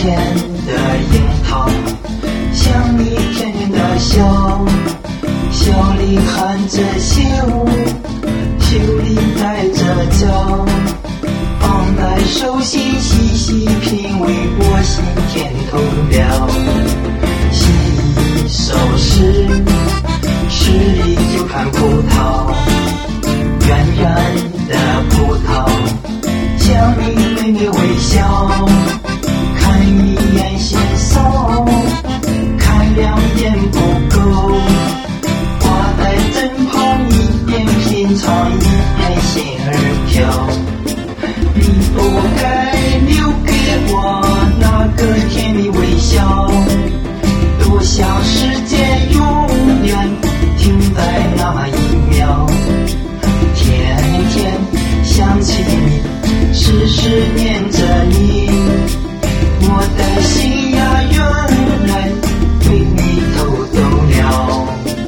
甜的樱桃，像你甜甜的笑，笑里含着羞，羞里带着娇，放在手心细细品味我心甜透了。写一首诗，诗里就看葡萄，圆圆的葡萄，向你美美微笑，看一眼嫌少，看两眼不够，挂在枕旁一边品尝一边心儿跳。你不该留给我那个甜蜜微笑，多想时间永远停在那一秒。天天想起你，时时念着你，我的心呀原来被你偷走了。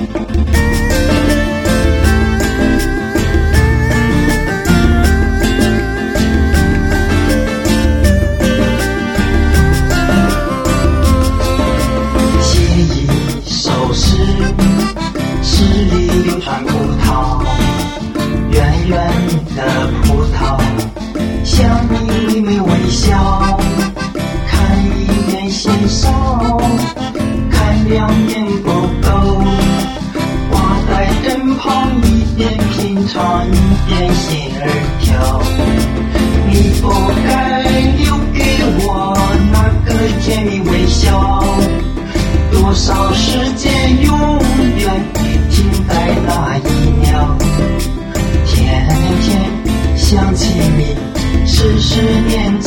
诗里流传葡萄，圆圆的葡萄，向你美美微笑，看一眼嫌少，看两眼不够，挂在枕旁一边品尝一边心儿跳。你不该留给我那个甜蜜微笑，多少时间永远停在那一秒。天天想起你，时时念